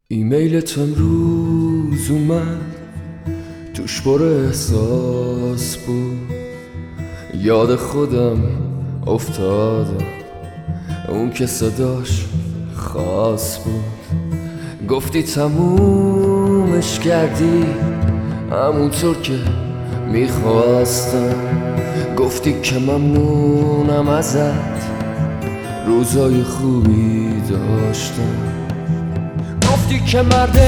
ایمیلت امروز اومد، توش پر احساس بود. یاد خودم افتادم، اون که صداش خاص بود. گفتی تمومش کردی همونطور که میخواستم. گفتی که ممنونم ازت، روزای خوبی داشتم. گفتی که مرد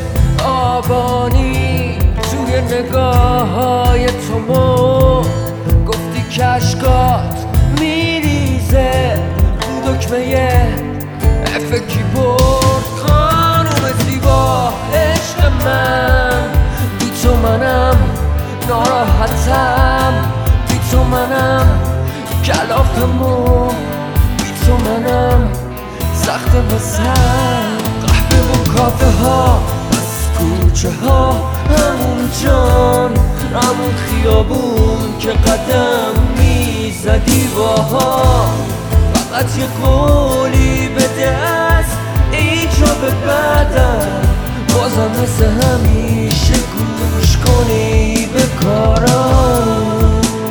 آبانی توی نگاه های تو مرد. گفتی که اشکات میریزه رو دکمه افکی برد. خانوم زیبا عشق من، بی تو منم ناراحتم، بی تو منم کلافم و بی تو منم سخت واسم. قهوه و کافه ها از کوچه ها، همون جان همون خیابون که قدم میزدی باها. فقط یه قولی به دست ایجا به بعدم، بازم مثل همیشه گوش کنی به کارم.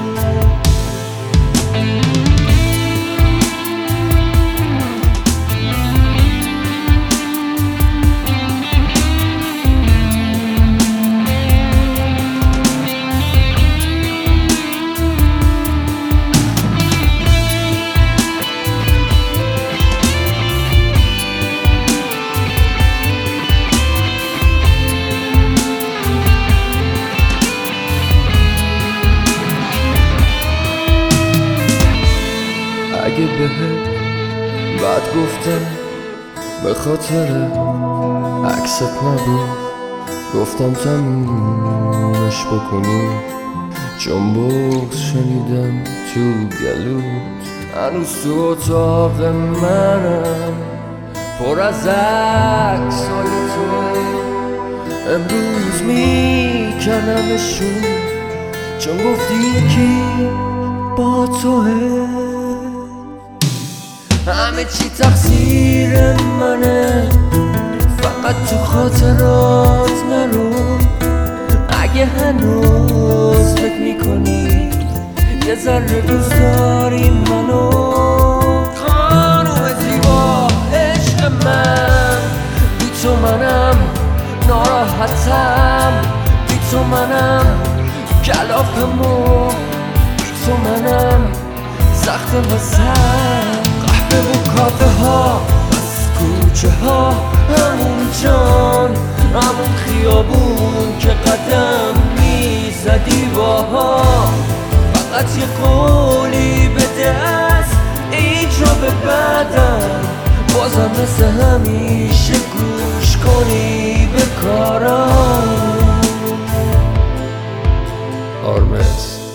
اگه بهت بد گفتم به خاطر عکست نبود، گفتم تمومش بکنی چون بغض شنیدم تو گلوت. هنوز تو اتاق منم پر از عکسای تو، امروز میکنمشون چون گفتی یکی با توه. همه چی تقصیر منه، فقط تو خاطرات نرو. اگه هنوز فکر میکنی یه ذره دوست داری منو. خانوم زیبا عشق من، بی تو منم ناراحتم، بی تو منم کلافم و بی تو منم سخت واسم. قهوه و کافه ها از کوچه ها، همون جان همون خیابون که قدم میزدی باها. فقط یه قولی به دست ایجا به بعدم، بازم مثل همیشه گوش کنی به کارم. آرمز